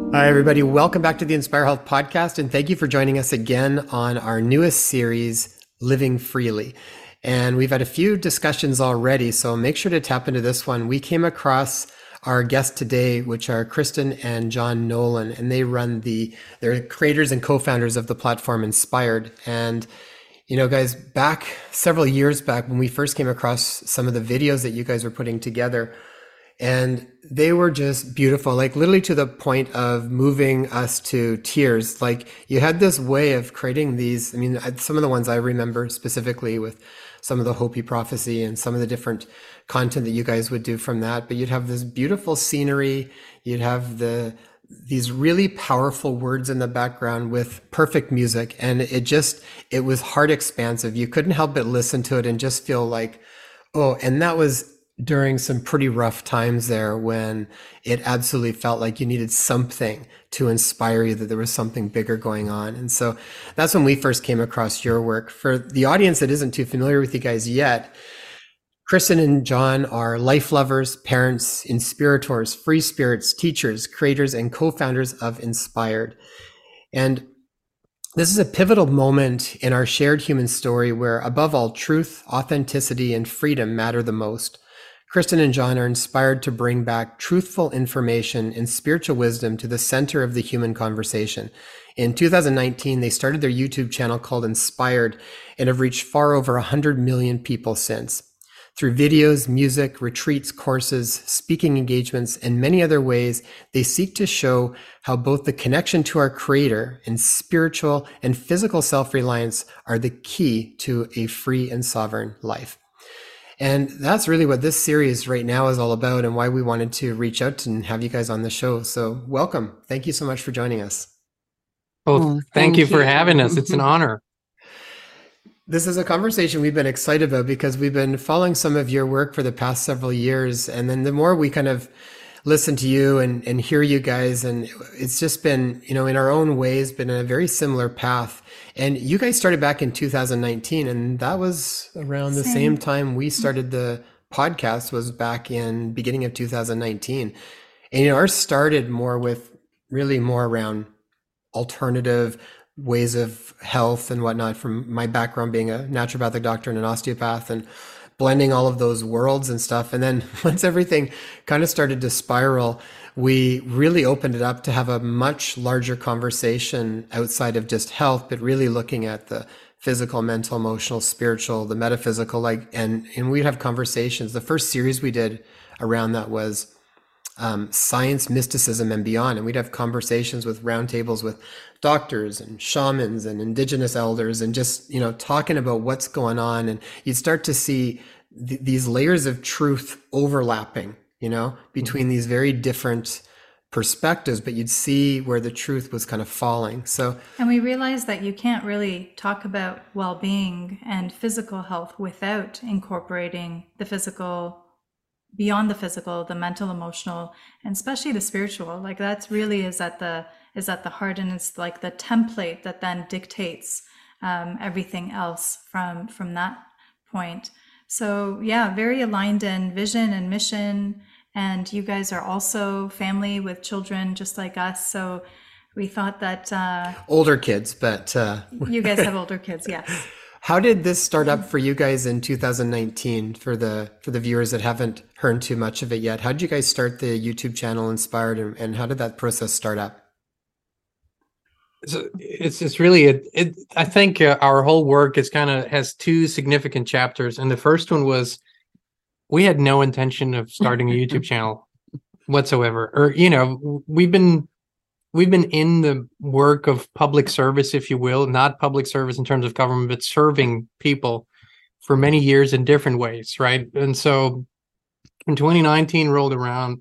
Hi, everybody. Welcome back to the Inspire Health Podcast, and thank you for joining us again on our newest series, Living Freely. And we've had a few discussions already, so make sure to tap into this one. We came across our guests today, which are Kristen and John Nolan, and they're creators and co-founders of the platform Inspired. And guys, back several years back when we first came across some of the videos that you guys were putting together, and they were just beautiful, like literally to the point of moving us to tears. Like you had this way of creating these. I mean, some of the ones I remember specifically with some of the Hopi prophecy and some of the different content that you guys would do from that. But you'd have this beautiful scenery. You'd have these really powerful words in the background with perfect music. And it was heart expansive. You couldn't help but listen to it and just feel like, oh, and that was during some pretty rough times there when it absolutely felt like you needed something to inspire you, that there was something bigger going on. And so that's when we first came across your work. For the audience that isn't too familiar with you guys yet, Kristen and John are life lovers, parents, inspirators, free spirits, teachers, creators, and co-founders of Inspired. And this is a pivotal moment in our shared human story where, above all, truth, authenticity, and freedom matter the most. Kristen and John are inspired to bring back truthful information and spiritual wisdom to the center of the human conversation. In 2019, they started their YouTube channel called Inspired and have reached far over 100 million people since. Through videos, music, retreats, courses, speaking engagements, and many other ways, they seek to show how both the connection to our Creator and spiritual and physical self-reliance are the key to a free and sovereign life. And that's really what this series right now is all about, and why we wanted to reach out and have you guys on the show. So welcome. Thank you so much for joining us. Well, thank you for having us. It's an honor. This is a conversation we've been excited about because we've been following some of your work for the past several years. And then the more we kind of listen to you and hear you guys, and it's just been, in our own ways, been a very similar path. And you guys started back in 2019, and that was around the same time we started the podcast, was back in beginning of 2019. And ours started more around alternative ways of health and whatnot, from my background being a naturopathic doctor and an osteopath, and blending all of those worlds and stuff. And then once everything kind of started to spiral, we really opened it up to have a much larger conversation outside of just health, but really looking at the physical, mental, emotional, spiritual, the metaphysical, and we'd have conversations. The first series we did around that was science, mysticism, and beyond. And we'd have conversations with roundtables with doctors and shamans and indigenous elders, and just, talking about what's going on. And you'd start to see these layers of truth overlapping, between these very different perspectives, but you'd see where the truth was kind of falling. And we realized that you can't really talk about well-being and physical health without incorporating the physical, beyond the physical, the mental, emotional, and especially the spiritual. Like that's really is at the heart, and it's like the template that then dictates everything else from that point. So yeah, very aligned in vision and mission. And you guys are also family with children just like us. So we thought that older kids, but you guys have older kids, yes. How did this start up for you guys in 2019? For the viewers that haven't heard too much of it yet, how did you guys start the YouTube channel Inspired, and how did that process start up? So it's really I think our whole work has two significant chapters, and the first one was we had no intention of starting a YouTube channel whatsoever, or we've been in the work of public service, if you will, not public service in terms of government, but serving people for many years in different ways, right? And so when 2019 rolled around,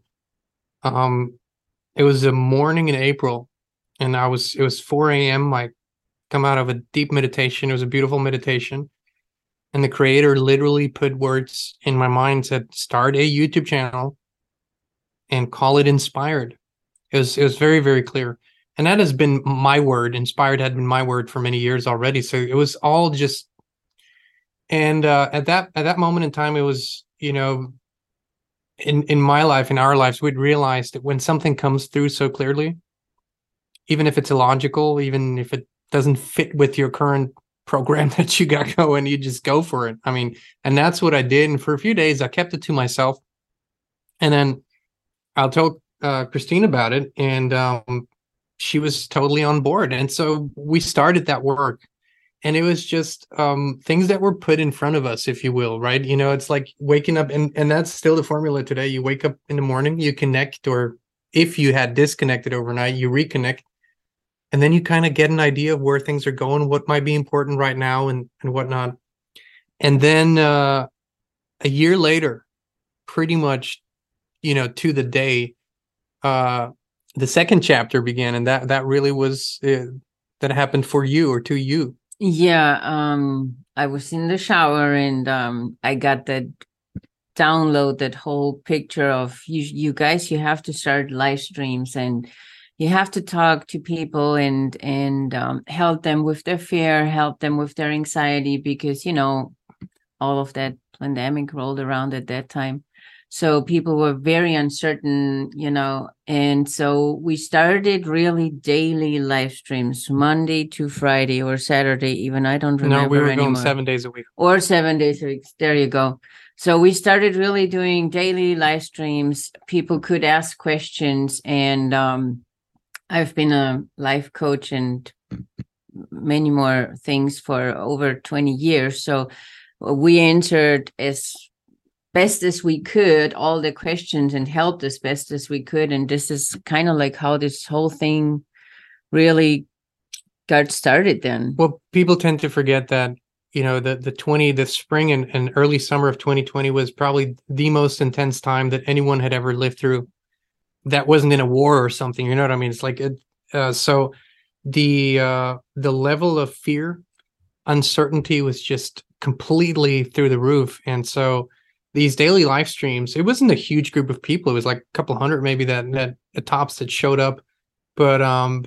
it was a morning in April, and it was 4 a.m. I come out of a deep meditation. It was a beautiful meditation. And the Creator literally put words in my mind, said, start a YouTube channel and call it Inspired. It was very, very clear. And that has been my word. Inspired had been my word for many years already. So it was all just, and at that moment in time, it was, in my life, in our lives, we'd realized that when something comes through so clearly, even if it's illogical, even if it doesn't fit with your current program that you got going, you just go for it. I mean, and that's what I did. And for a few days, I kept it to myself. And then I'll tell Christine about it, and she was totally on board. And so we started that work. And it was just things that were put in front of us, if you will, right? You know, it's like waking up, and that's still the formula today. You wake up in the morning, you connect, or if you had disconnected overnight, you reconnect, and then you kind of get an idea of where things are going, what might be important right now, and whatnot. And then a year later, pretty much, you know, to the day, the second chapter began, and that really was that happened for you or to you. Yeah, I was in the shower and I got that download, that whole picture of you guys, you have to start live streams and you have to talk to people and help them with their fear, help them with their anxiety, because, you know, all of that pandemic rolled around at that time. So people were very uncertain, you know, and so we started really daily live streams, Monday to Friday or Saturday, even. I don't remember No, we were anymore. going 7 days a week. Or 7 days a week. There you go. So we started really doing daily live streams. People could ask questions, and I've been a life coach and many more things for over 20 years. So we answered as best as we could all the questions and helped as best as we could. And this is kind of like how this whole thing really got started then. Well, people tend to forget that, you know, the spring and early summer of 2020 was probably the most intense time that anyone had ever lived through. That wasn't in a war or something, you know what I mean? It's like so the level of fear, uncertainty was just completely through the roof. And so these daily live streams, it wasn't a huge group of people. It was like a couple hundred, maybe that at tops that showed up. But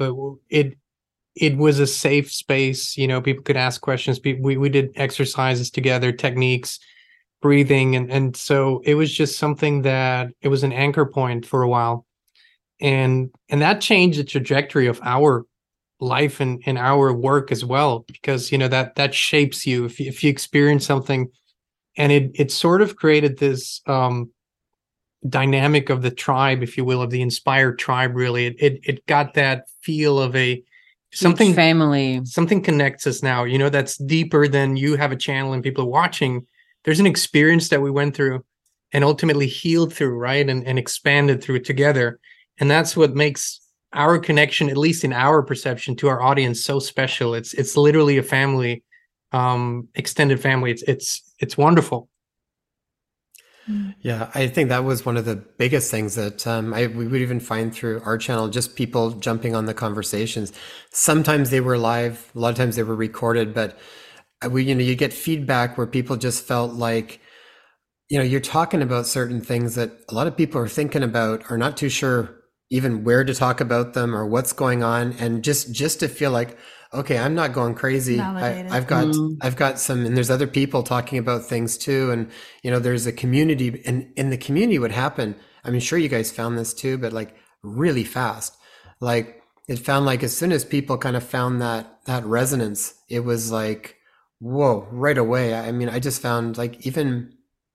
it was a safe space. You know, people could ask questions. We did exercises together, techniques, breathing, and so it was just something that it was an anchor point for a while, and that changed the trajectory of our life and our work as well, because you know that shapes you if you experience something. And it sort of created this dynamic of the tribe, if you will, of the inspired tribe. Really, it got that feel of a something huge family. Something connects us now. You know, that's deeper than you have a channel and people are watching. There's an experience that we went through and ultimately healed through, right, and expanded through it together. And that's what makes our connection, at least in our perception, to our audience so special. It's literally a family. Extended family. It's wonderful. Yeah, I think that was one of the biggest things that we would even find through our channel, just people jumping on the conversations. Sometimes they were live, a lot of times they were recorded, but you get feedback where people just felt like, you know, you're talking about certain things that a lot of people are thinking about, are not too sure even where to talk about them or what's going on, and just to feel like, okay, I'm not going crazy. I've got some, and there's other people talking about things too. And, you know, there's a community, and in the community would happen. I mean, sure, you guys found this too, but like really fast. Like it found like as soon as people kind of found that resonance, it was like, whoa, right away. I mean, I just found like even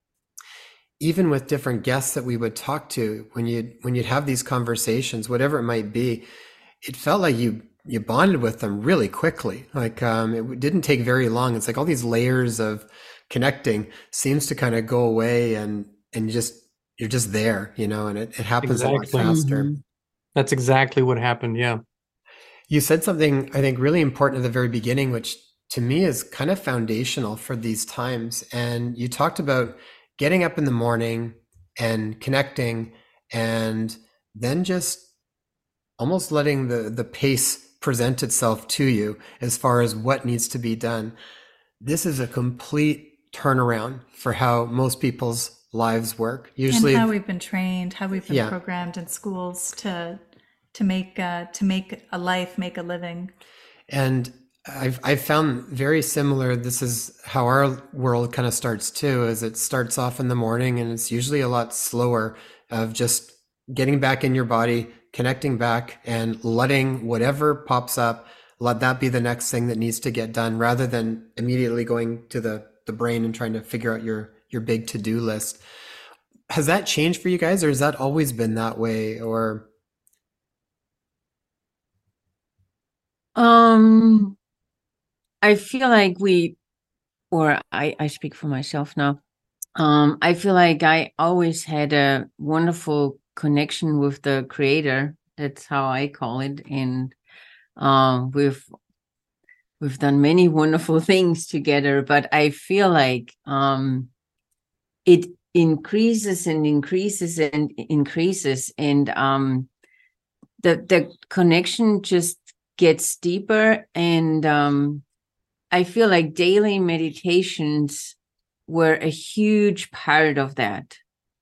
with different guests that we would talk to, when you'd have these conversations, whatever it might be, it felt like you bonded with them really quickly. Like it didn't take very long. It's like all these layers of connecting seems to kind of go away, and you're just there, you know, and it happens a lot faster. Mm-hmm. That's exactly what happened. Yeah. You said something I think really important at the very beginning, which to me is kind of foundational for these times. And you talked about getting up in the morning and connecting, and then just almost letting the pace present itself to you as far as what needs to be done. This is a complete turnaround for how most people's lives work. Usually, and how we've been trained, how we've been programmed in schools to make a life, make a living. And I've found very similar. This is how our world kind of starts too, is it starts off in the morning, and it's usually a lot slower of just getting back in your body, connecting back and letting whatever pops up, let that be the next thing that needs to get done, rather than immediately going to the brain and trying to figure out your big to-do list. Has that changed for you guys, or has that always been that way? Or I feel like I speak for myself now. I feel like I always had a wonderful connection with the creator. That's how I call it. And we've done many wonderful things together, but I feel like it increases and increases and increases, and the connection just gets deeper. And I feel like daily meditations were a huge part of that.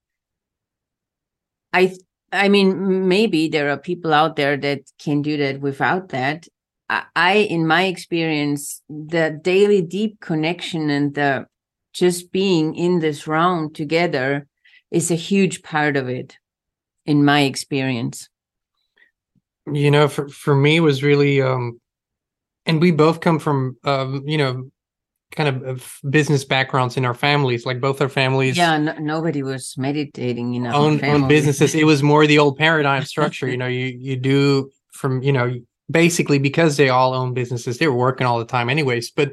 I mean, maybe there are people out there that can do that without that. In my experience, the daily deep connection and the just being in this round together is a huge part of it, in my experience. You know, for me, it was really, and we both come from, you know, kind of business backgrounds in our families. Like both our families, Yeah, nobody was meditating in our own family. businesses. It was more the old paradigm structure. You know, you do from, you know, basically because they all own businesses, they were working all the time anyways. But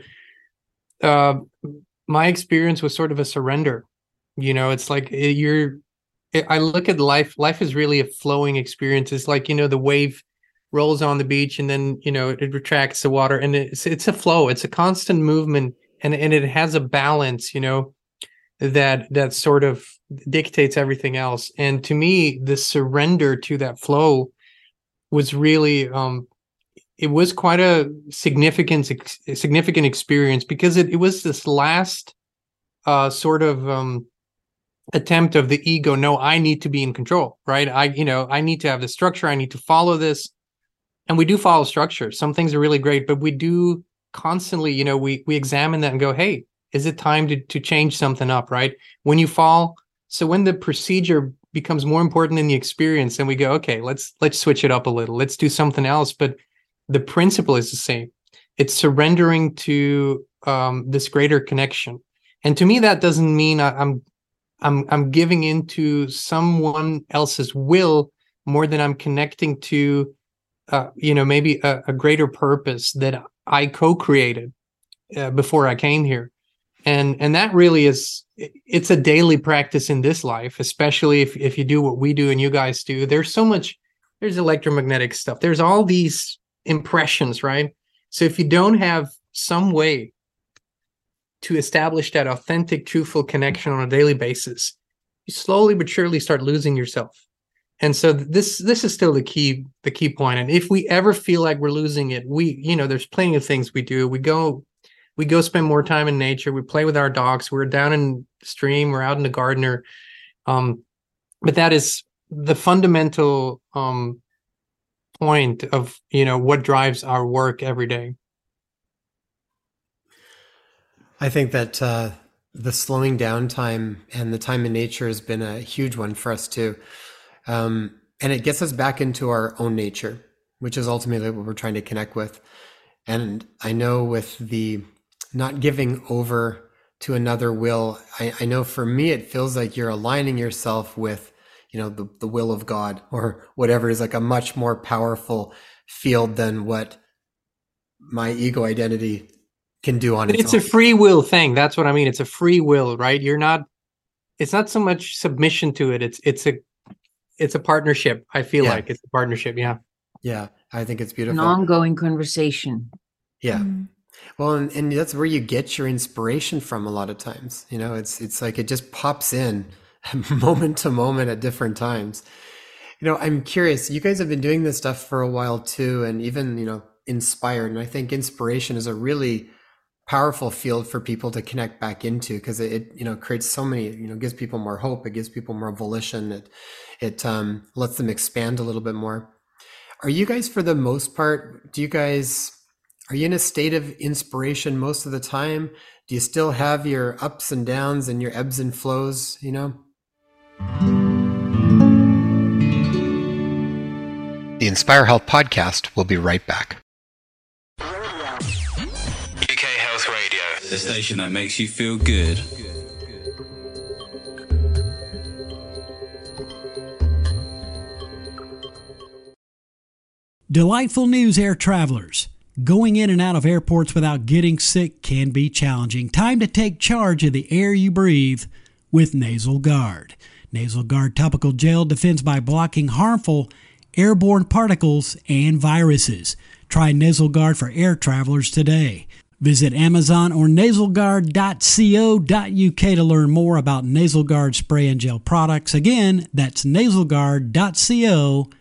my experience was sort of a surrender. You know, it's like I look at life. Life is really a flowing experience. It's like, you know, the wave rolls on the beach and then, you know, it retracts the water, and it's a flow. It's a constant movement, and it has a balance, you know, that sort of dictates everything else. And to me, the surrender to that flow was really it was quite a significant experience, because it was this last sort of attempt of the ego. No, I need to be in control, right? I need to have the structure. I need to follow this. And we do follow structure. Some things are really great, but we do constantly, you know, we examine that and go, hey, is it time to change something up, right? When you fall, so when the procedure becomes more important than the experience, then we go, okay, let's switch it up a little. Let's do something else. But the principle is the same. It's surrendering to this greater connection. And to me, that doesn't mean I'm giving into someone else's will more than I'm connecting to, you know, maybe a greater purpose that I co-created before I came here. And that really it's a daily practice in this life, especially if you do what we do and you guys do. There's electromagnetic stuff. There's all these impressions, right? So if you don't have some way to establish that authentic, truthful connection on a daily basis, you slowly but surely start losing yourself. And so this is still the key point. And if we ever feel like we're losing it, you know, there's plenty of things we do. We go spend more time in nature. We play with our dogs. We're down in the stream. We're out in the garden. But that is the fundamental point of, you know, what drives our work every day. I think that the slowing down time and the time in nature has been a huge one for us too. And it gets us back into our own nature, which is ultimately what we're trying to connect with. And I know with the not giving over to another will, I know for me, it feels like you're aligning yourself with, you know, the will of God or whatever is like a much more powerful field than what my ego identity can do on its own. It's a free will thing. That's what I mean. It's a free will, right? It's not so much submission to it. It's a partnership. I feel like it's a partnership. Yeah. Yeah. I think it's beautiful. An ongoing conversation. Yeah. Mm. Well, and that's where you get your inspiration from a lot of times. You know, it's like it just pops in moment to moment at different times. You know, I'm curious, you guys have been doing this stuff for a while too, and even, you know, inspired. And I think inspiration is a really powerful field for people to connect back into, because it you know, creates so many, you know, gives people more hope. It gives people more volition. It lets them expand a little bit more. Are you guys, for the most part, are you in a state of inspiration most of the time? Do you still have your ups and downs and your ebbs and flows, you know? The Inspire Health podcast will be right back. UK Health Radio, the station that makes you feel good. Delightful news, air travelers. Going in and out of airports without getting sick can be challenging. Time to take charge of the air you breathe with Nasal Guard. Nasal Guard topical gel defends by blocking harmful airborne particles and viruses. Try Nasal Guard for air travelers today. Visit Amazon or nasalguard.co.uk to learn more about Nasal Guard spray and gel products. Again, that's nasalguard.co.uk.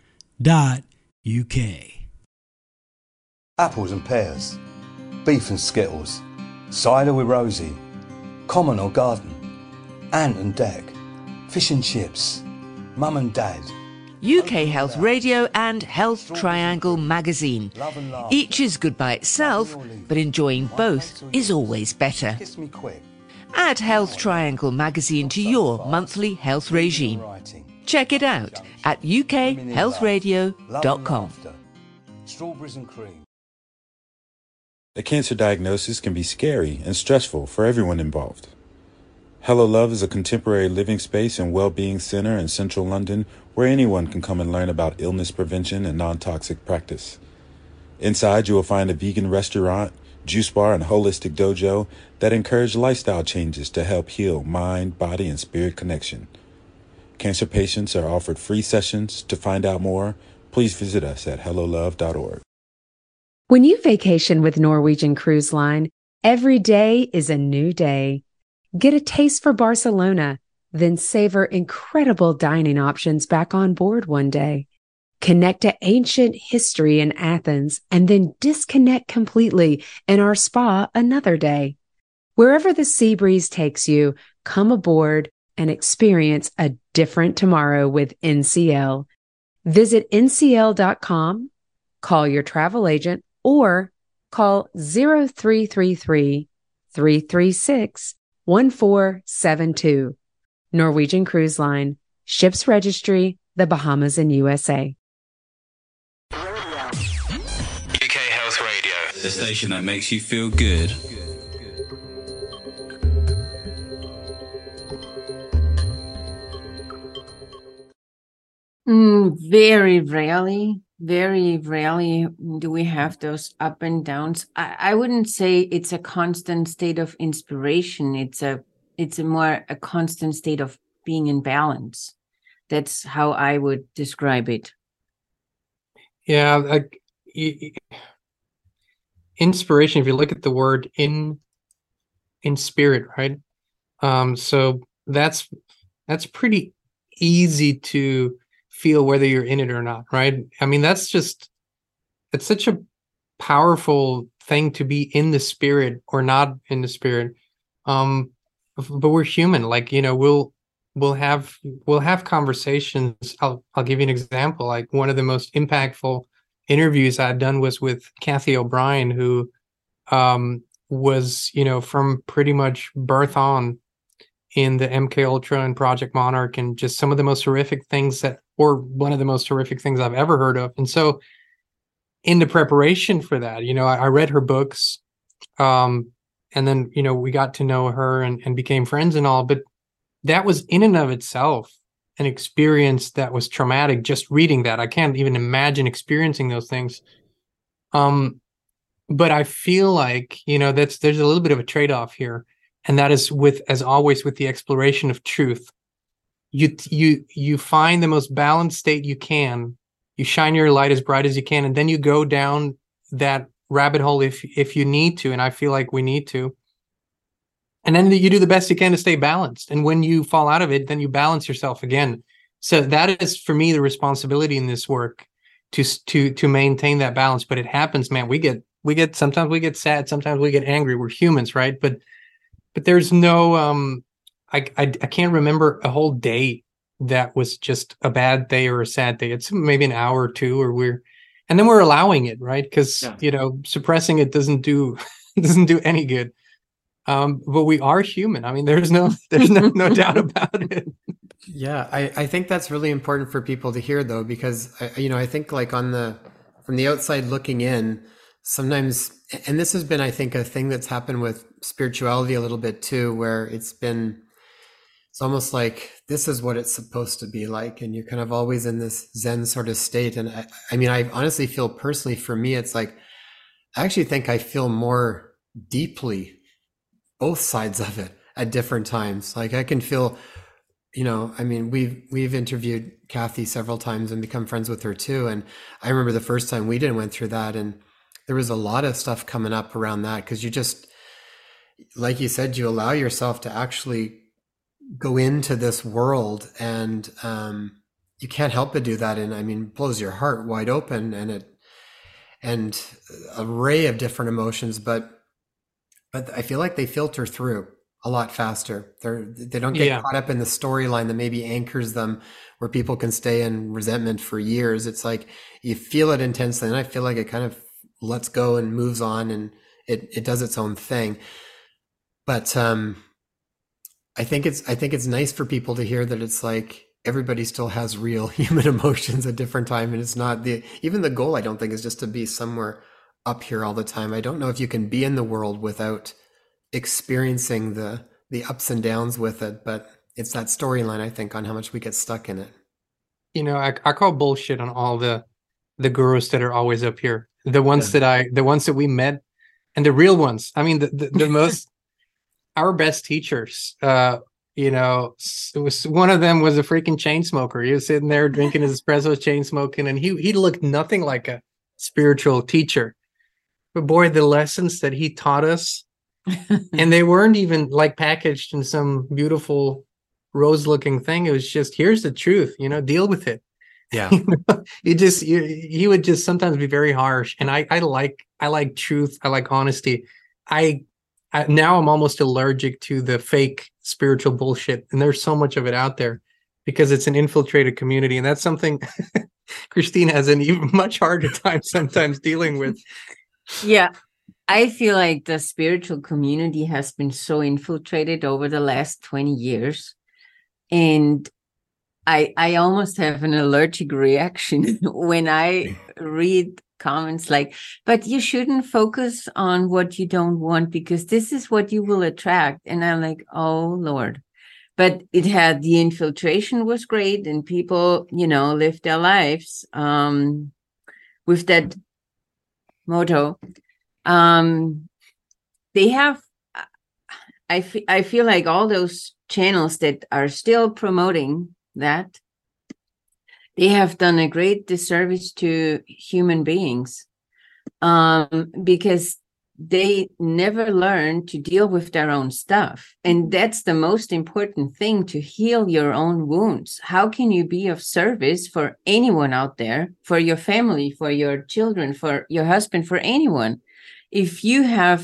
Apples and pears, beef and skittles, cider with Rosie, common or garden, ant and deck, fish and chips, mum and dad. UK Health Radio and Health Triangle magazine. Each is good by itself, but enjoying both is always better. Kiss me quick. Add Health Triangle magazine to your monthly health regime. Check it out at ukhealthradio.com. Strawberries and cream. A cancer diagnosis can be scary and stressful for everyone involved. Hello Love is a contemporary living space and well-being center in central London where anyone can come and learn about illness prevention and non-toxic practice. Inside, you will find a vegan restaurant, juice bar, and holistic dojo that encourage lifestyle changes to help heal mind, body, and spirit connection. Cancer patients are offered free sessions. To find out more, please visit us at hellolove.org. When you vacation with Norwegian Cruise Line, every day is a new day. Get a taste for Barcelona, then savor incredible dining options back on board one day. Connect to ancient history in Athens and then disconnect completely in our spa another day. Wherever the sea breeze takes you, come aboard and experience a different tomorrow with NCL. Visit ncl.com, call your travel agent, or call 0333 336 1472. Norwegian Cruise Line. Ships registry, the Bahamas and USA. UK Health Radio, the station that makes you feel good. Very rarely do we have those up and downs. I wouldn't say it's a constant state of inspiration. It's a more a constant state of being in balance. That's how I would describe it. Yeah, inspiration. If you look at the word in spirit, right? So that's pretty easy to feel whether you're in it or not, right? I mean, it's such a powerful thing to be in the spirit or not in the spirit. But we're human, like, you know, we'll have conversations. I'll give you an example. Like, one of the most impactful interviews I'd done was with Kathy O'Brien, who was, you know, from pretty much birth on in the MK Ultra and Project Monarch, and just some of the most horrific things or one of the most horrific things I've ever heard of. And so in the preparation for that, you know, I read her books, and then, you know, we got to know her and became friends and all, but that was in and of itself an experience that was traumatic. Just reading that, I can't even imagine experiencing those things. But I feel like, you know, there's a little bit of a trade-off here. And that is as always, with the exploration of truth. You find the most balanced state you can. You shine your light as bright as you can, and then you go down that rabbit hole if you need to. And I feel like we need to. And then you do the best you can to stay balanced. And when you fall out of it, then you balance yourself again. So that is, for me, the responsibility in this work, to maintain that balance. But it happens, man. We get sometimes we get sad, sometimes we get angry. We're humans, right? But there's no I can't remember a whole day that was just a bad day or a sad day. It's maybe an hour or two, and then we're allowing it, right? Because you know, suppressing it doesn't do any good. But we are human. I mean, there's no doubt about it. Yeah, I think that's really important for people to hear though, because I think like from the outside looking in, sometimes, and this has been, I think, a thing that's happened with spirituality a little bit too, where it's almost like this is what it's supposed to be like, and you're kind of always in this Zen sort of state. And I mean, I honestly feel personally for me, it's like, I actually think I feel more deeply both sides of it at different times. Like I can feel, I mean, we've interviewed Kathy several times and become friends with her too. And I remember the first time we went through that, and there was a lot of stuff coming up around that, because you just, like you said, you allow yourself to actually go into this world, and you can't help but do that. And I mean, it blows your heart wide open, and an array of different emotions, but I feel like they filter through a lot faster. They don't get caught up in the storyline that maybe anchors them, where people can stay in resentment for years. It's like you feel it intensely, and I feel like it kind of lets go and moves on, and it does its own thing. But I think it's nice for people to hear that it's like everybody still has real human emotions at different time, and it's not even the goal, I don't think, is just to be somewhere up here all the time. I don't know if you can be in the world without experiencing the ups and downs with it, but it's that storyline, I think, on how much we get stuck in it. I call bullshit on all the gurus that are always up here. The ones that we met, and the real ones. I mean, the most our best teachers. It was one of them was a freaking chain smoker. He was sitting there drinking his espresso, chain smoking, and he looked nothing like a spiritual teacher. But boy, the lessons that he taught us, and they weren't even like packaged in some beautiful rose-looking thing. It was just, here's the truth, deal with it. Yeah. He would just sometimes be very harsh. And I like truth. I like honesty. Now I'm almost allergic to the fake spiritual bullshit. And there's so much of it out there because it's an infiltrated community. And that's something Christine has an even much harder time sometimes dealing with. Yeah. I feel like the spiritual community has been so infiltrated over the last 20 years. And I almost have an allergic reaction when I read comments like, but you shouldn't focus on what you don't want because this is what you will attract. And I'm like, oh, Lord. But the infiltration was great, and people, lived their lives with that motto. They have, I feel like all those channels that are still promoting that, they have done a great disservice to human beings because they never learn to deal with their own stuff. And that's the most important thing, to heal your own wounds. How can you be of service for anyone out there, for your family, for your children, for your husband, for anyone, if you have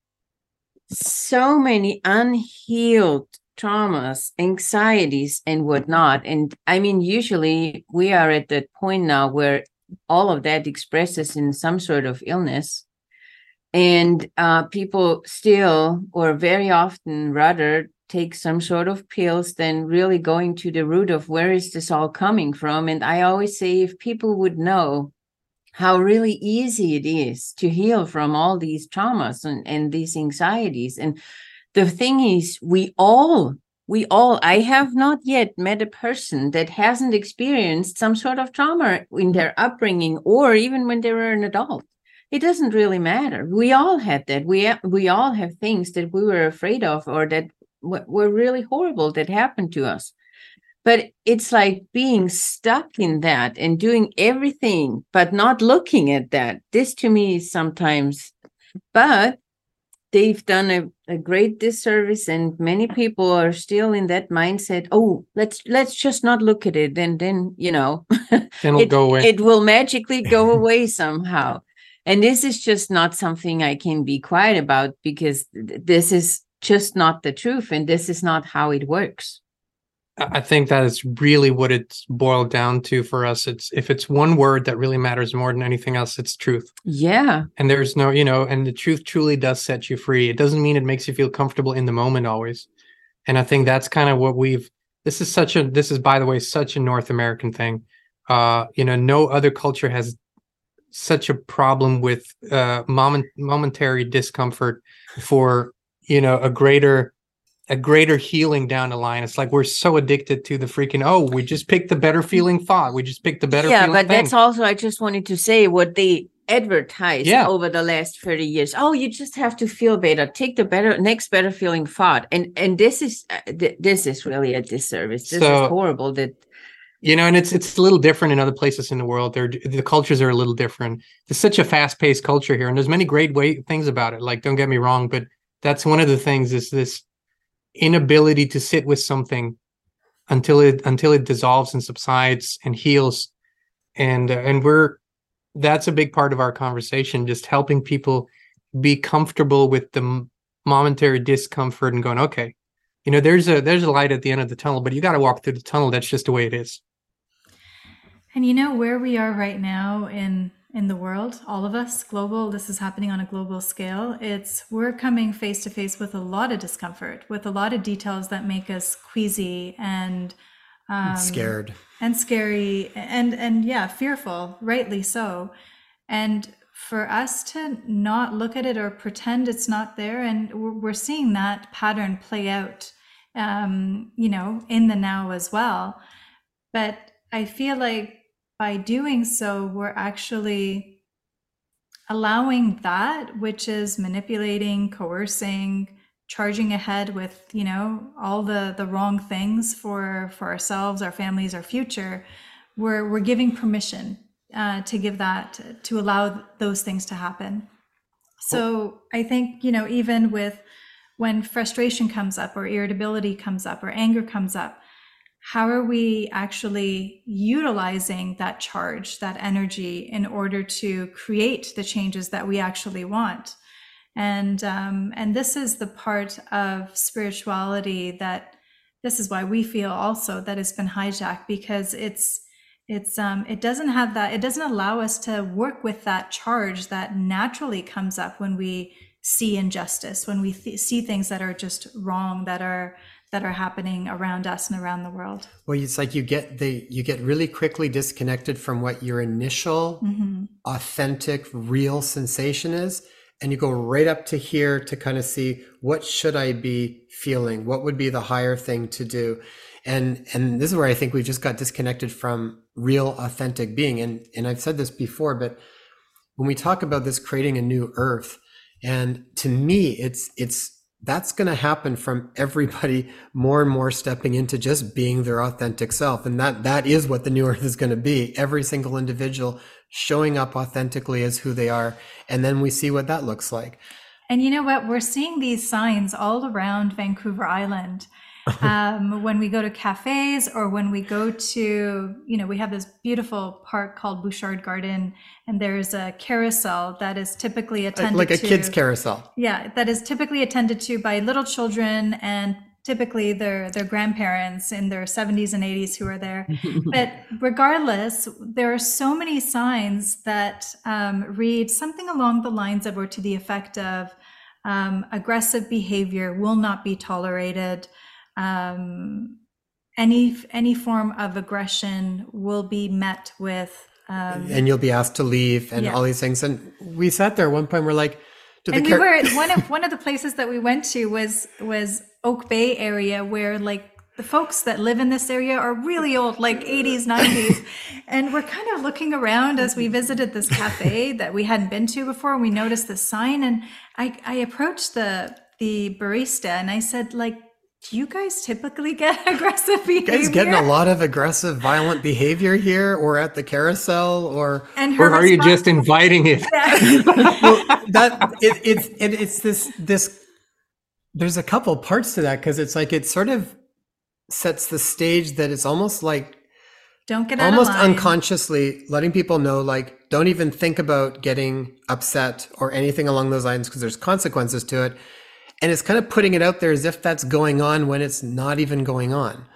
so many unhealed traumas, anxieties, and whatnot? And I mean, usually we are at that point now where all of that expresses in some sort of illness. And people still, or very often rather, take some sort of pills than really going to the root of where is this all coming from. And I always say, if people would know how really easy it is to heal from all these traumas and these anxieties. And the thing is, we all, I have not yet met a person that hasn't experienced some sort of trauma in their upbringing or even when they were an adult. It doesn't really matter. We all had that. We all have things that we were afraid of or that were really horrible that happened to us. But it's like being stuck in that and doing everything, but not looking at that. This to me is sometimes, but they've done a great disservice, and many people are still in that mindset. Oh, let's just not look at it, and then Then it'll go away. It will magically go away somehow. And this is just not something I can be quiet about, because this is just not the truth, and this is not how it works. I think that is really what it's boiled down to for us. If it's one word that really matters more than anything else, it's truth. Yeah. And there's no, and the truth truly does set you free. It doesn't mean it makes you feel comfortable in the moment always. And I think that's kind of what this is, by the way, such a North American thing. No other culture has such a problem with momentary discomfort for, a greater healing down the line. It's like we're so addicted to the freaking, we just picked the better feeling thought. We just picked the better feeling but thing. that's also, I just wanted to say what they advertised over the last 30 years. Oh, you just have to feel better. Take the next better feeling thought. And this is really a disservice. This is horrible that, and it's a little different in other places in the world. The cultures are a little different. It's such a fast-paced culture here, and there's many great things about it. Like, don't get me wrong, but that's one of the things, is this inability to sit with something until it dissolves and subsides and heals, and that's a big part of our conversation, just helping people be comfortable with the momentary discomfort and going, okay, there's a light at the end of the tunnel, but you got to walk through the tunnel. That's just the way it is. And where we are right now in the world, all of us, global, this is happening on a global scale. We're coming face to face with a lot of discomfort, with a lot of details that make us queasy and scared and scary and fearful, rightly so. And for us to not look at it or pretend it's not there, and we're seeing that pattern play out, in the now as well. But I feel like by doing so, we're actually allowing that, which is manipulating, coercing, charging ahead with, all the wrong things for ourselves, our families, our future. We're giving permission to allow those things to happen. So I think, even with when frustration comes up or irritability comes up or anger comes up, how are we actually utilizing that charge, that energy, in order to create the changes that we actually want? And this is the part of spirituality this is why we feel also that it's been hijacked, because it doesn't allow us to work with that charge that naturally comes up when we see injustice, when we see things that are just wrong, that are happening around us and around the world. Well, it's like you get really quickly disconnected from what your initial authentic, real sensation is. And you go right up to here to kind of see, what should I be feeling? What would be the higher thing to do? And this is where I think we just got disconnected from real authentic being. And I've said this before, but when we talk about this creating a new earth, and to me, that's going to happen from everybody more and more stepping into just being their authentic self. And that is what the new earth is going to be. Every single individual showing up authentically as who they are. And then we see what that looks like. And you know what? We're seeing these signs all around Vancouver Island. When we go to cafes, or when we go to, we have this beautiful park called Bouchard Garden, and there's a carousel that is typically attended to. Like a kid's carousel. Yeah, that is typically attended to by little children, and typically their grandparents in their 70s and 80s who are there. But regardless, there are so many signs that read something along the lines of, or to the effect of, aggressive behavior will not be tolerated. Any form of aggression will be met with and you'll be asked to leave, and all these things. And we sat there at one point, we're like, one of the places that we went to was Oak Bay area, where like the folks that live in this area are really old, like 80s, 90s. And we're kind of looking around as we visited this cafe that we hadn't been to before, and we noticed the sign, and I approached the barista and I said, like, do you guys typically get aggressive behavior? You guys getting a lot of aggressive, violent behavior here, or at the carousel, or are you just inviting it? It's this. There's a couple parts to that, because it's like it sort of sets the stage that it's almost like don't get out almost of line. Unconsciously letting people know, like, don't even think about getting upset or anything along those lines, because there's consequences to it. And it's kind of putting it out there as if that's going on when it's not even going on.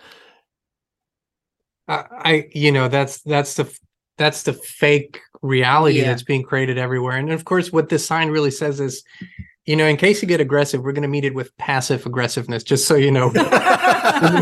That's the fake reality that's being created everywhere. And of course, what this sign really says is, in case you get aggressive, we're going to meet it with passive aggressiveness, just so you know.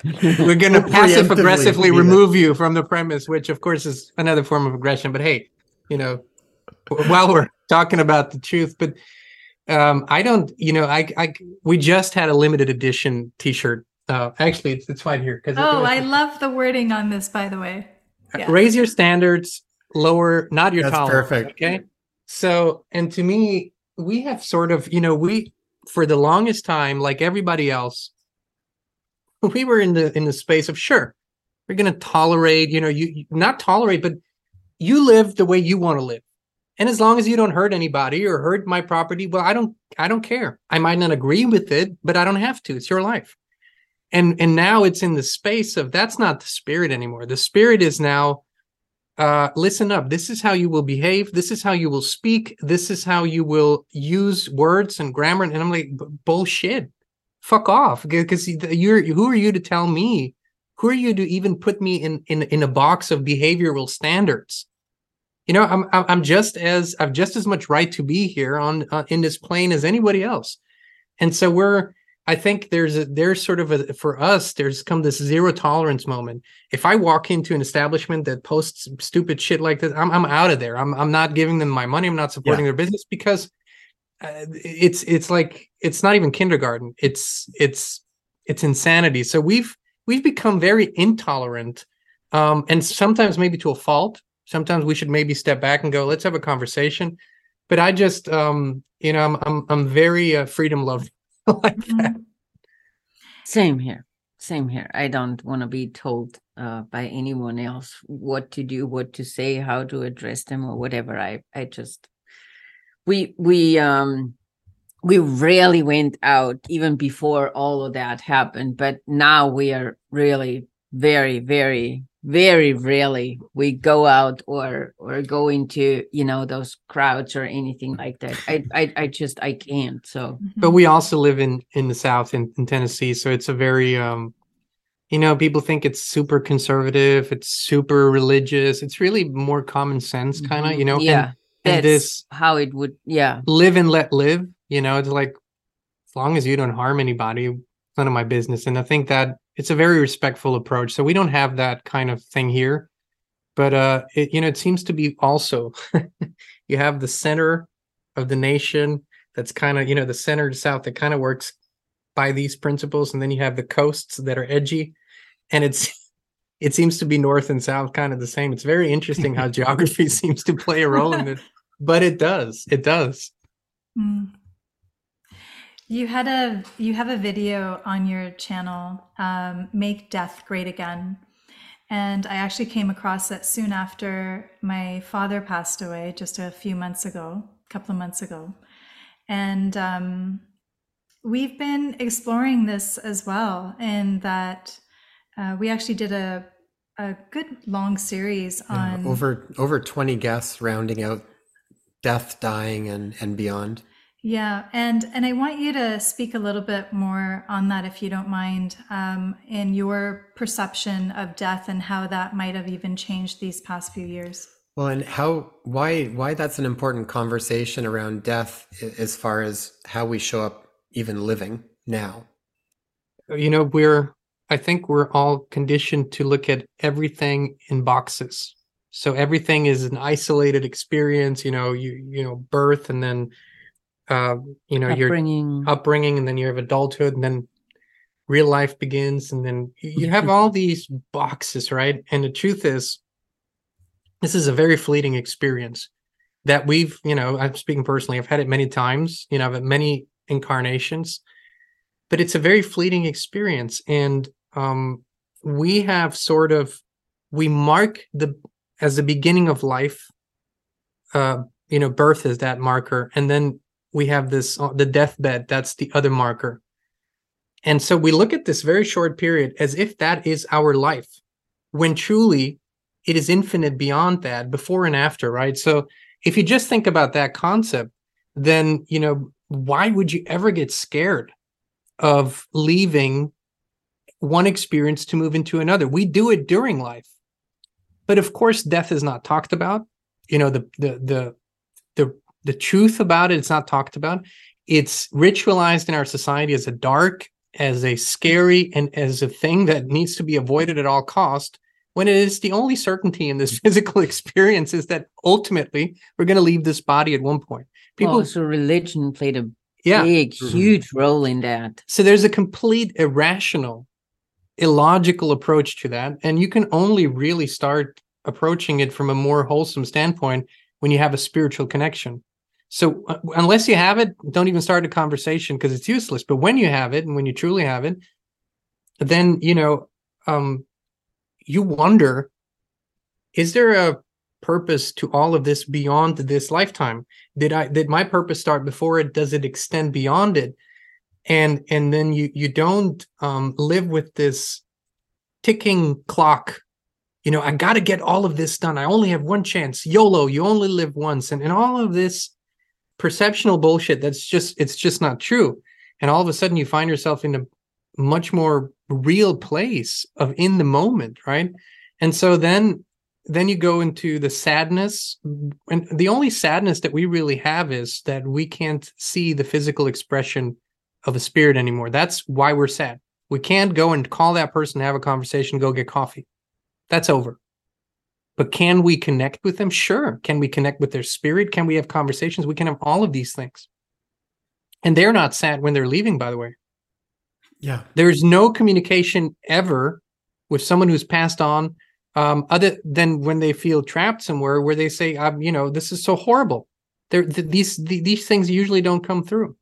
we're going to passive aggressively Preemptively remove you from the premise, which of course is another form of aggression. But hey, you know, while we're talking about the truth, but I don't, you know, we just had a limited edition T-shirt. Actually, it's fine here. I love the wording on this, by the way. Yeah. Raise your standards, lower, not your That's tolerance. perfect. Okay. So, and to me, we have sort of, you know, for the longest time, like everybody else, we were in the space of, sure, we're going to tolerate, you know, you not tolerate, but you live the way you want to live. And as long as you don't hurt anybody or hurt my property, well, I don't care. I might not agree with it, but I don't have to. It's your life. And now it's in the space of, that's not the spirit anymore. The spirit is now, listen up. This is how you will behave. This is how you will speak. This is how you will use words and grammar. And I'm like, bullshit. Fuck off. Because who are you to tell me? Who are you to even put me in a box of behavioral standards? You know, I've just as much right to be here in this plane as anybody else. And so I think there's sort of for us, there's come this zero tolerance moment. If I walk into an establishment that posts stupid shit like this, I'm out of there. I'm not giving them my money. I'm not supporting their business, because it's like, it's not even kindergarten. It's insanity. So we've become very intolerant, and sometimes maybe to a fault. Sometimes we should maybe step back and go, let's have a conversation. But I just, you know, I'm very freedom loving like that. Same here. I don't want to be told by anyone else what to do, what to say, how to address them, or whatever. I just, we rarely went out even before all of that happened, but now we are really very, very, very rarely we go out or go into, you know, those crowds or anything like that. I can't. So, but we also live in the South in Tennessee, so it's a very you know, people think it's super conservative, it's super religious. It's really more common sense, kind of, you know. Yeah, and that's this how it would. Yeah, live and let live. You know, it's like, as long as you don't harm anybody, it's none of my business. And I think that it's a very respectful approach. So we don't have that kind of thing here. But you know, it seems to be also you have the center of the nation that's kind of, you know, the center to south that kind of works by these principles, and then you have the coasts that are edgy, and it seems to be north and south kind of the same. It's very interesting how geography seems to play a role in it, but it does. Mm. You have a video on your channel, Make Death Great Again. And I actually came across it soon after my father passed away, just a couple of months ago. And we've been exploring this as well, in that we actually did a good long series on over 20 guests, rounding out death, dying, and beyond. Yeah, and I want you to speak a little bit more on that, if you don't mind, in your perception of death and how that might have even changed these past few years. Well, and why that's an important conversation around death, as far as how we show up even living now. You know, I think we're all conditioned to look at everything in boxes. So everything is an isolated experience, you know, birth, and then you know, your upbringing, and then you have adulthood, and then real life begins, and then you have all these boxes, right? And the truth is, this is a very fleeting experience that we've, you know, I'm speaking personally, I've had it many times, you know, I've had many incarnations, but it's a very fleeting experience. And we have we mark as the beginning of life, you know, birth is that marker, and then we have the deathbed, that's the other marker. And so we look at this very short period as if that is our life, when truly it is infinite beyond that, before and after, right? So if you just think about that concept, then, you know, why would you ever get scared of leaving one experience to move into another? We do it during life. But of course, death is not talked about. You know, the truth about it, it's not talked about. It's ritualized in our society as a dark as a scary and as a thing that needs to be avoided at all cost, when it is the only certainty in this physical experience is that ultimately we're going to leave this body at one point. People, so religion played a yeah, big, huge role in that. So there's a complete irrational, illogical approach to that. And you can only really start approaching it from a more wholesome standpoint when you have a spiritual connection. So unless you have it, don't even start a conversation because it's useless. But when you have it, and when you truly have it, then, you wonder, is there a purpose to all of this beyond this lifetime? Did my purpose start before it? Does it extend beyond it? And then you don't live with this ticking clock. I got to get all of this done. I only have one chance. YOLO, you only live once. And all of this perceptional bullshit, it's just not true. And all of a sudden you find yourself in a much more real place of in the moment, right? And so then you go into the sadness. And the only sadness that we really have is that we can't see the physical expression of a spirit anymore. That's why we're sad. We can't go and call that person, have a conversation, go get coffee. That's over. But can we connect with them? Sure. Can we connect with their spirit? Can we have conversations? We can have all of these things. And they're not sad when they're leaving, by the way. Yeah. There's no communication ever with someone who's passed on, other than when they feel trapped somewhere where they say, this is so horrible. These things usually don't come through.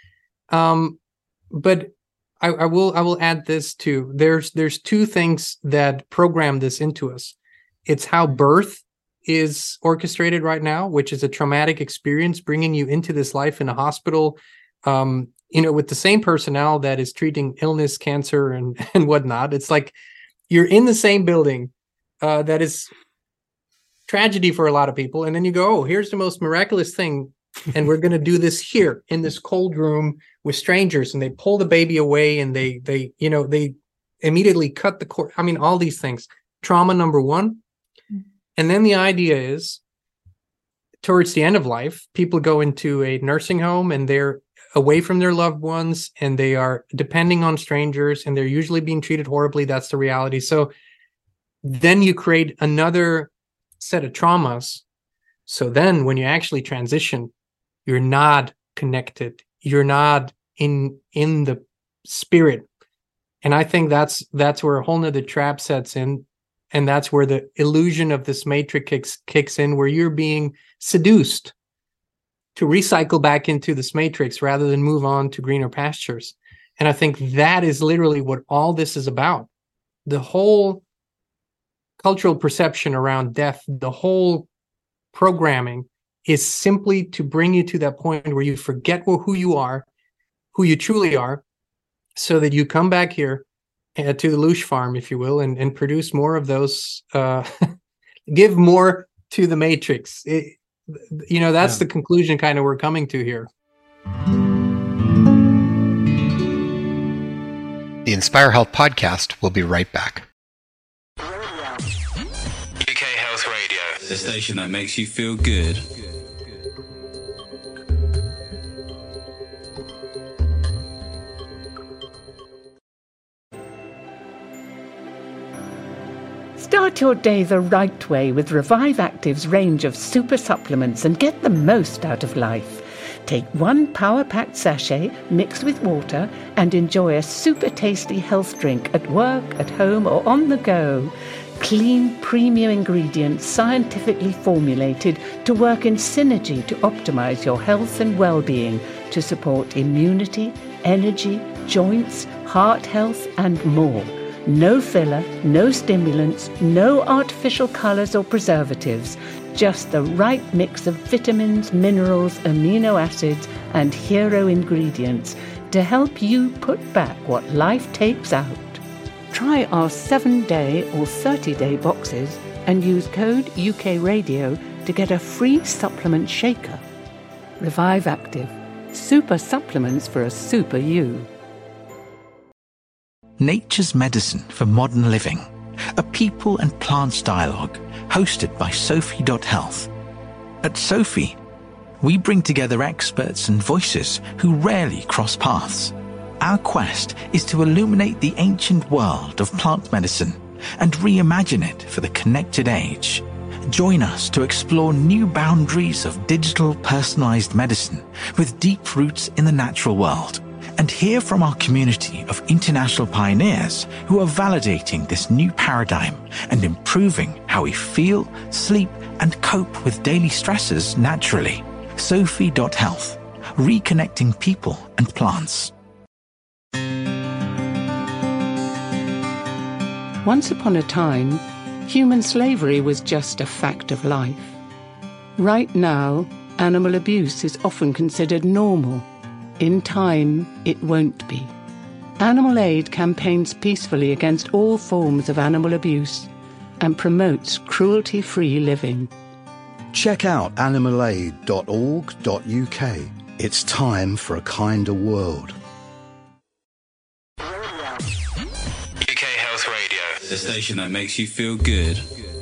But I will add this too. There's two things that program this into us. It's how birth is orchestrated right now, which is a traumatic experience, bringing you into this life in a hospital, with the same personnel that is treating illness, cancer, and whatnot. It's like you're in the same building. That is tragedy for a lot of people. And then you go, oh, here's the most miraculous thing. And we're going to do this here in this cold room with strangers. And they pull the baby away and they immediately cut the cord. I mean, all these things. Trauma number one. And then the idea is towards the end of life, people go into a nursing home and they're away from their loved ones and they are depending on strangers and they're usually being treated horribly. That's the reality. So then you create another set of traumas. So then when you actually transition, you're not connected. You're not in the spirit. And I think that's where a whole nother trap sets in. And that's where the illusion of this matrix kicks in, where you're being seduced to recycle back into this matrix rather than move on to greener pastures. And I think that is literally what all this is about. The whole cultural perception around death, the whole programming is simply to bring you to that point where you forget who you are, who you truly are, so that you come back here to the Loosh farm, if you will, and produce more of those, give more to the matrix. That's the conclusion kind of we're coming to here. The Inspire Health podcast will be right back. UK Health Radio, the station that makes you feel good. Start your day the right way with Revive Active's range of super supplements and get the most out of life. Take one power-packed sachet mixed with water and enjoy a super tasty health drink at work, at home or on the go. Clean, premium ingredients scientifically formulated to work in synergy to optimize your health and well-being to support immunity, energy, joints, heart health and more. No filler, no stimulants, no artificial colors or preservatives, just the right mix of vitamins, minerals, amino acids, and hero ingredients to help you put back what life takes out. Try our 7-day or 30-day boxes and use code UKRadio to get a free supplement shaker. Revive Active. Super supplements for a super you. Nature's Medicine for Modern Living, a people and plants dialogue hosted by Sophie.Health. At Sophie, we bring together experts and voices who rarely cross paths. Our quest is to illuminate the ancient world of plant medicine and reimagine it for the connected age. Join us to explore new boundaries of digital personalized medicine with deep roots in the natural world, and hear from our community of international pioneers who are validating this new paradigm and improving how we feel, sleep, and cope with daily stresses naturally. Sophie.health, reconnecting people and plants. Once upon a time, human slavery was just a fact of life. Right now, animal abuse is often considered normal. In time, it won't be. Animal Aid campaigns peacefully against all forms of animal abuse and promotes cruelty-free living. Check out animalaid.org.uk. It's time for a kinder world. UK Health Radio, the station that makes you feel good.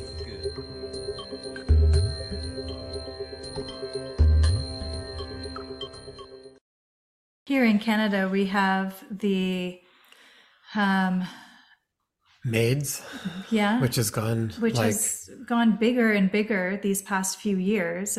Here in Canada, we have the MAIDS, yeah, which has gone bigger and bigger these past few years.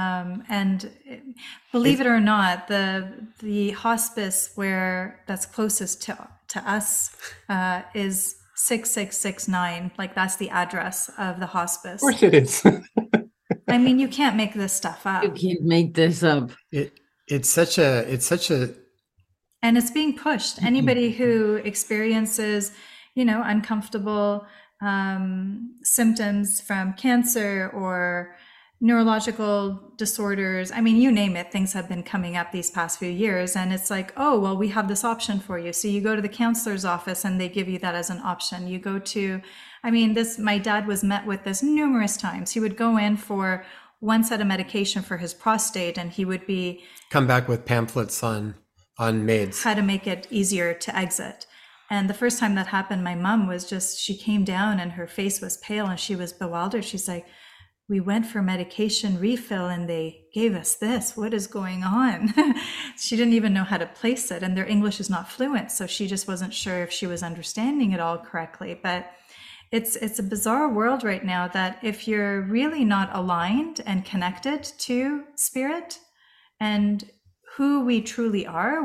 Believe it or not, the hospice that's closest to us is 6669. Like, that's the address of the hospice. Of course it is. I mean, you can't make this stuff up. You can't make this up. It's such a and it's being pushed. Anybody who experiences, uncomfortable symptoms from cancer or neurological disorders, I mean, you name it, things have been coming up these past few years. And it's like, oh, well, we have this option for you. So you go to the counselor's office and they give you that as an option. You go to, my dad was met with this numerous times. He would go in for one set of medication for his prostate, and he would come back with pamphlets on MAIDS, how to make it easier to exit. And the first time that happened, my mom she came down and her face was pale and she was bewildered. She's like, we went for medication refill and they gave us this. What is going on? She didn't even know how to place it, and their English is not fluent. So she just wasn't sure if she was understanding it all correctly. But it's a bizarre world right now that if you're really not aligned and connected to spirit and who we truly are,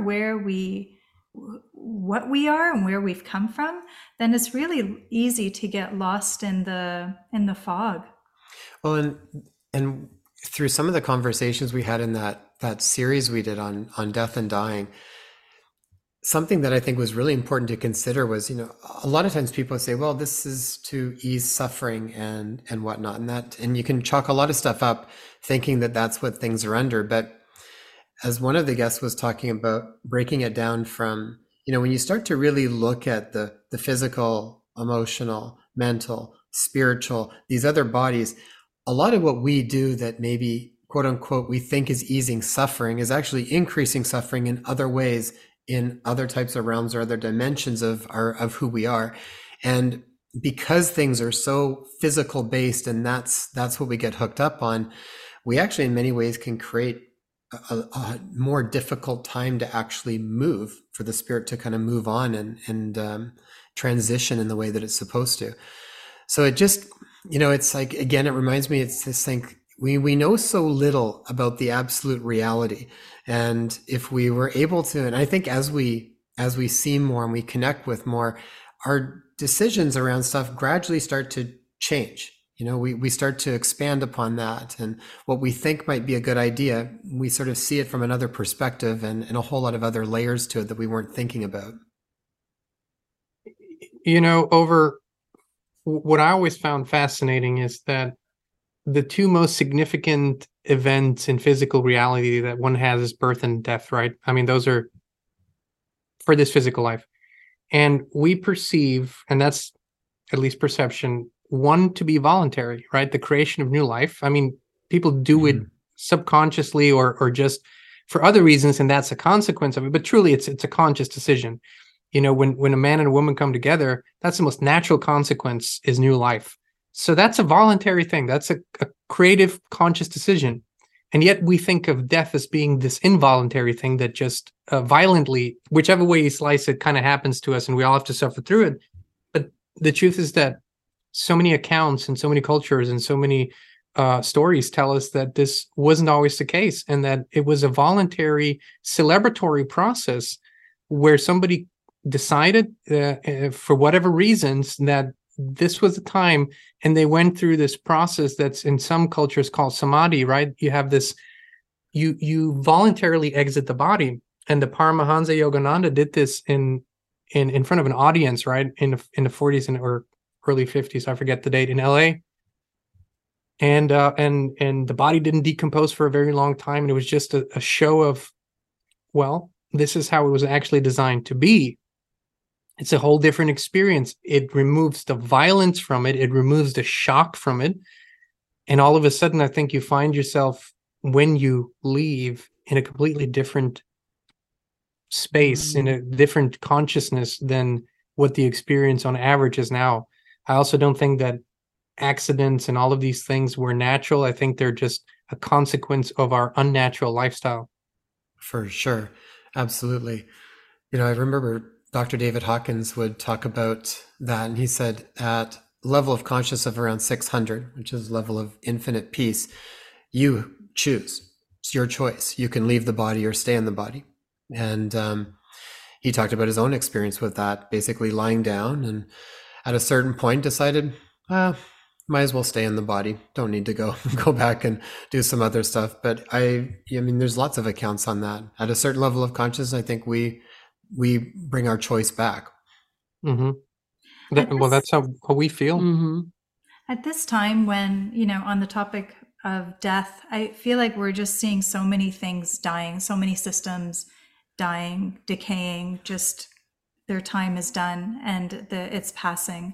what we are and where we've come from, then it's really easy to get lost in the fog. Well, and through some of the conversations we had in that series we did on death and dying, something that I think was really important to consider was, a lot of times people say, well, this is to ease suffering and whatnot, and you can chalk a lot of stuff up thinking that that's what things are under. But as one of the guests was talking about, breaking it down from, when you start to really look at the physical, emotional, mental, spiritual, these other bodies, a lot of what we do that maybe, quote unquote, we think is easing suffering is actually increasing suffering in other ways, in other types of realms or other dimensions of who we are. And because things are so physical based, and that's what we get hooked up on, we actually in many ways can create a more difficult time to actually move, for the spirit to kind of move on and transition in the way that it's supposed to. So it just, it's like, again, it reminds me, it's this thing, we know so little about the absolute reality. And if we were able to, and I think as we see more and we connect with more, our decisions around stuff gradually start to change. We start to expand upon that, and what we think might be a good idea, we sort of see it from another perspective and a whole lot of other layers to it that we weren't thinking about. Over what I always found fascinating is that the two most significant events in physical reality that one has is birth and death, right? I mean, those are for this physical life. And we perceive, and that's at least perception, one to be voluntary, right? The creation of new life. I mean, people do it subconsciously or just for other reasons, and that's a consequence of it. But truly, it's a conscious decision. When a man and a woman come together, that's the most natural consequence, is new life. So that's a voluntary thing. That's a creative, conscious decision. And yet we think of death as being this involuntary thing that just violently, whichever way you slice it, kind of happens to us, and we all have to suffer through it. But the truth is that so many accounts and so many cultures and so many stories tell us that this wasn't always the case, and that it was a voluntary celebratory process where somebody decided for whatever reasons that this was the time, and they went through this process that's in some cultures called samadhi, right? You have this, you voluntarily exit the body, and the Paramahansa Yogananda did this in front of an audience, right? In the 40s or early 50s, I forget the date, in LA. And the body didn't decompose for a very long time, and it was just a show of, well, this is how it was actually designed to be. It's a whole different experience. It removes the violence from it. It removes the shock from it. And all of a sudden, I think you find yourself, when you leave, in a completely different space, in a different consciousness than what the experience on average is now. I also don't think that accidents and all of these things were natural. I think they're just a consequence of our unnatural lifestyle. For sure. Absolutely. I remember Dr. David Hawkins would talk about that, and he said at level of consciousness of around 600, which is level of infinite peace, you choose. It's your choice. You can leave the body or stay in the body. And he talked about his own experience with that, basically lying down, and at a certain point decided, might as well stay in the body. Don't need to go back and do some other stuff. But I mean, there's lots of accounts on that. At a certain level of consciousness, I think we bring our choice back. Mm-hmm. That's how we feel. Mm-hmm. At this time when, on the topic of death, I feel like we're just seeing so many things dying, so many systems dying, decaying, just their time is done and it's passing.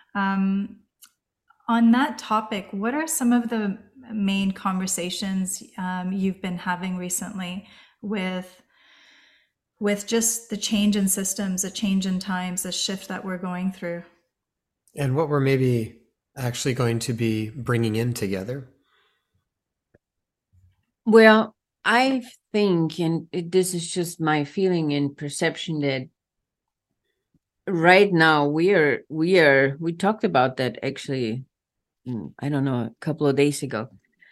On that topic, what are some of the main conversations you've been having recently with just the change in systems, the change in times, the shift that we're going through? And what we're maybe actually going to be bringing in together? Well, I think, and this is just my feeling and perception, that right now we talked about that actually, I don't know, a couple of days ago.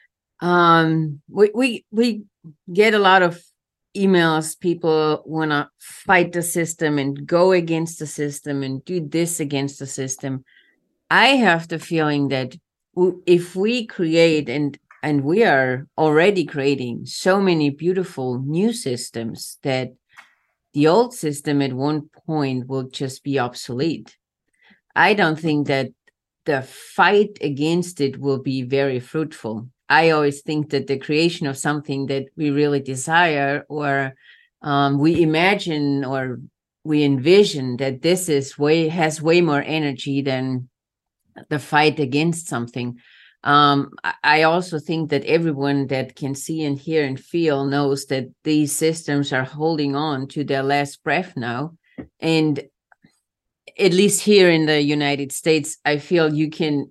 We get a lot of emails. People want to fight the system and go against the system and do this against the system. I have the feeling that if we create, and we are already creating so many beautiful new systems, that the old system at one point will just be obsolete. I don't think that the fight against it will be very fruitful. I always think that the creation of something that we really desire, or we imagine or we envision, that this has way more energy than the fight against something. I also think that everyone that can see and hear and feel knows that these systems are holding on to their last breath now. And at least here in the United States, I feel you can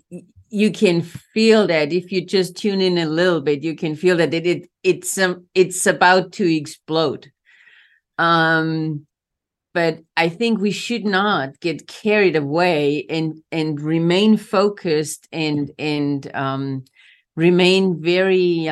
feel that if you just tune in a little bit, you can feel that it's about to explode. But I think we should not get carried away and remain focused and remain very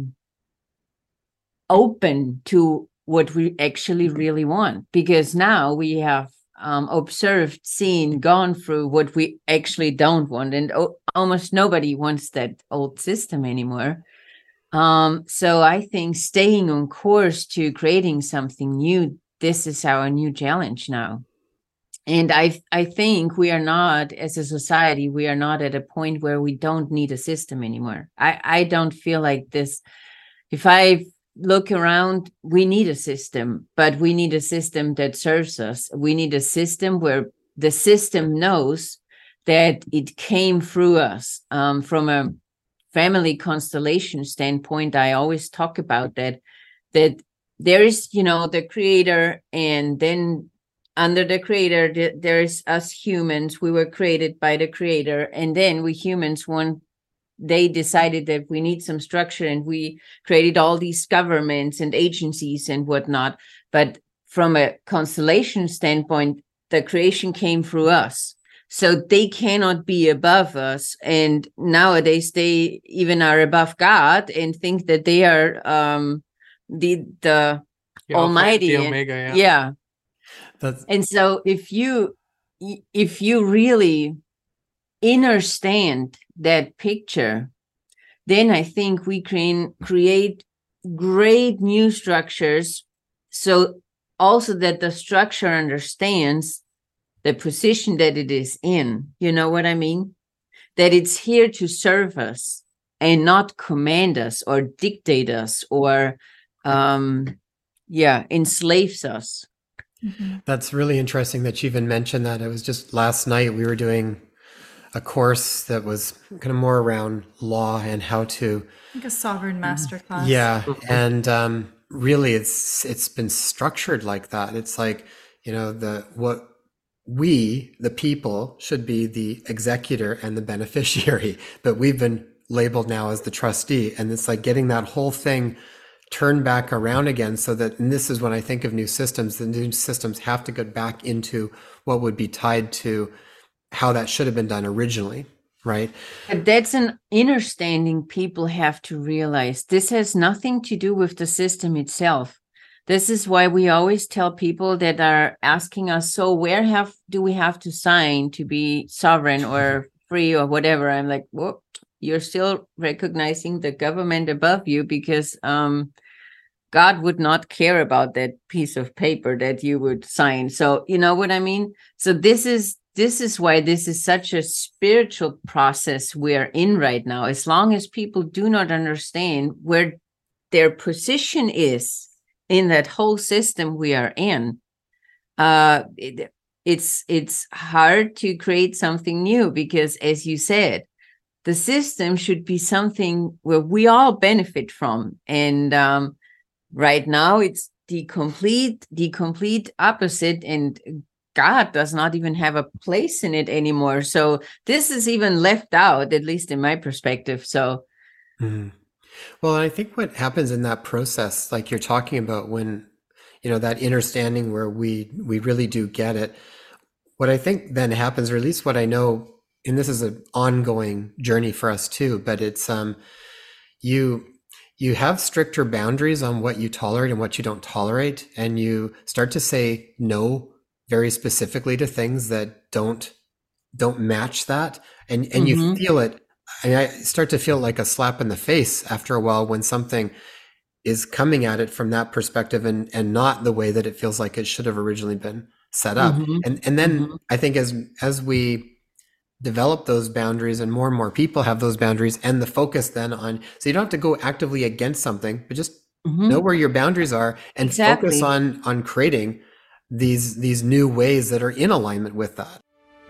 open to what we actually really want, because now we have observed, seen, gone through what we actually don't want, and almost nobody wants that old system anymore. So I think staying on course to creating something new, this is our new challenge now. And I think we are not, as a society, we are not at a point where we don't need a system anymore. I don't feel like this. If I look around, we need a system, but we need a system that serves us. We need a system where the system knows that it came through us. From a family constellation standpoint, I always talk about that there is, the creator, and then under the creator, there's us humans. We were created by the creator, and then we humans want they decided that we need some structure, and we created all these governments and agencies and whatnot. But from a constellation standpoint, the creation came through us. So they cannot be above us. And nowadays they even are above God and think that they are the Almighty. The Omega, yeah. And so if you really understand that picture, then I think we can create great new structures. So also that the structure understands the position that it is in. You know what I mean? That it's here to serve us and not command us or dictate us or enslaves us. That's really interesting that you even mentioned that. It was just last night we were doing a course that was kind of more around law and how to, like a sovereign masterclass. Yeah, and really, it's been structured like that. It's like, you know, we, the people, should be the executor and the beneficiary, but we've been labeled now as the trustee, and it's like getting that whole thing turned back around again, so that, and this is when I think of new systems, the new systems have to get back into what would be tied to how that should have been done originally, right? But that's an understanding people have to realize. This has nothing to do with the system itself. This is why we always tell people that are asking us, so where do we have to sign to be sovereign or free or whatever? I'm like, well, you're still recognizing the government above you, because God would not care about that piece of paper that you would sign. So you know what I mean? So this is why this is such a spiritual process we're in right now. As long as people do not understand where their position is in that whole system we are in, it's hard to create something new, because, as you said, the system should be something where we all benefit from. And right now it's the complete opposite, and God does not even have a place in it anymore. So this is even left out, at least in my perspective. So Well, I think what happens in that process, like you're talking about, when, you know, that understanding where we really do get it, what I think then happens, or at least what I know, and this is an ongoing journey for us too, but it's you have stricter boundaries on what you tolerate and what you don't tolerate, and you start to say no very specifically to things that don't match that, and you feel it. I start to feel like a slap in the face after a while when something is coming at it from that perspective and not the way that it feels like it should have originally been set up. And then I think as we develop those boundaries and more people have those boundaries, and the focus then on, so you don't have to go actively against something, but just know where your boundaries are and focus on creating these new ways that are in alignment with that.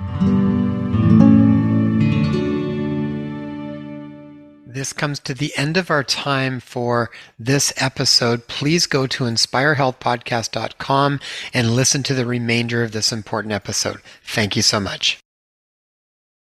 This comes to the end of our time for this episode. Please go to inspirehealthpodcast.com and listen to the remainder of this important episode. Thank you so much.